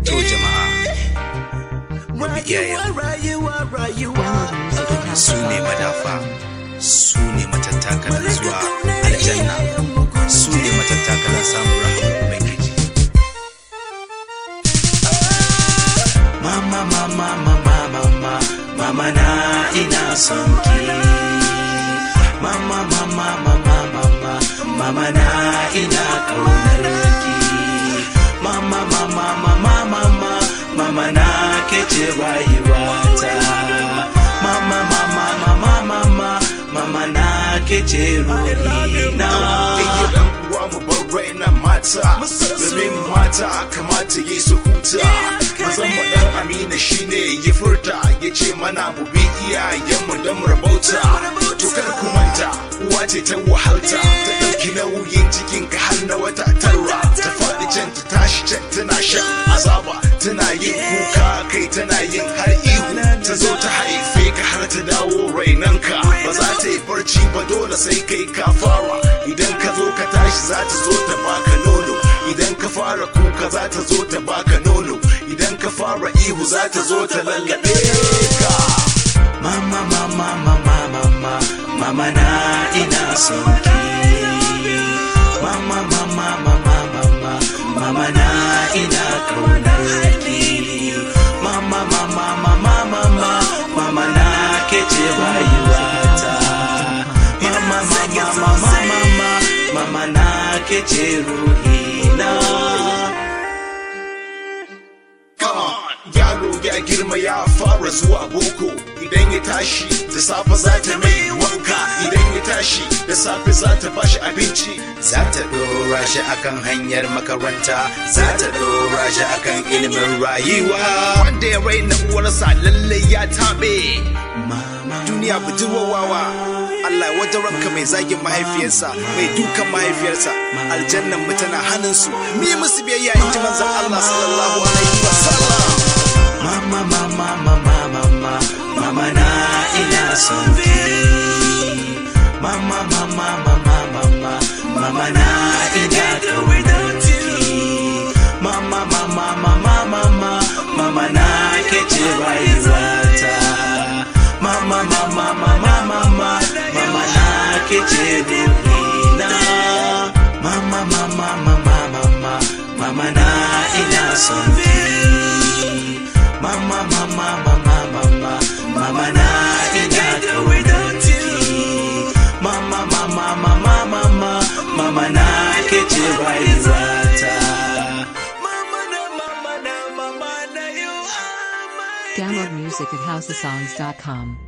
To jama'a, mabi iyayen su ne madafa, su ne matattakalar zuwa aljanna, su ne matattakalar samun rahama Ubangiji. Mama, mama, mama, mama, mama na ina son ki. Mama, mama, mama, mama, mama na ina kaunar ki. Mama, mama, mama, mama, mama na kece rayuwata. Mama, mama, mama, mama, mama na kece ruhina. Domin mata kamata yi su huta. Musamman dan Amina shine ya furta ya ce mana mu bi iyayenmu don rabauta. To kar ku manta uwa ce ta wahalta, ta ɗauki nauyin cikin ka har na wata tara. Ta faɗi can ta tashi can tana shan azaba, tana yin kuka kai tana yin har ihu. Ta zo ta haife ka har ta dawo rainanka. Ba za ta yi barci ba dole sai kai ka fara. Idan ka zo ka tashi za ta zo ta baka nono. Idan ka fara kuka za ta zo ta baka nono. Idan ka fara ihu za ta zo ta lallabe ka. Mama, mama, mama, mama, mama na ina son ki. Mama, mama, mama, mama, mama na ina kaunar ki. Mama, mama, mama, mama, mama na kece rayuwata. Mama, mama, mama, mama, mama na kece ruhina. Yaro ya girma ya fara zuwa boko. Idan ya tashi da safe za ta mai wanka. Idan ya tashi da safe za ta bashi abinci. Za ta dora shi akan hanyar makaranta. Za ta dora shi akan ilimin rayuwa. Wanda ya raina uwarsa lallai ya tabe. Duniya budurwawa, Allah wajen ranka mai zagin mahaifiyarsa, mai dukan mahaifiyarsa. Aljannan mu tana hannunsu. Mi musu biyayya in ji manzon Allah sallallahu alaihi wasallam. Mama, mama, mama, mama, mama na ina son ki. Mama, mama, mama, mama, mama na ina kaunar ki. Mama, mama, mama, mama, mama na kece rayuwata. Mama, mama, mama, mama, mama na kece ruhina. Mama, mama, mama, mama, mama na ina son ki. Mama, mama, mama, mama, mama na ina kaunar ki. Mama, mama, mama, mama, mama na kece rayuwata. Download music at housesongs.com.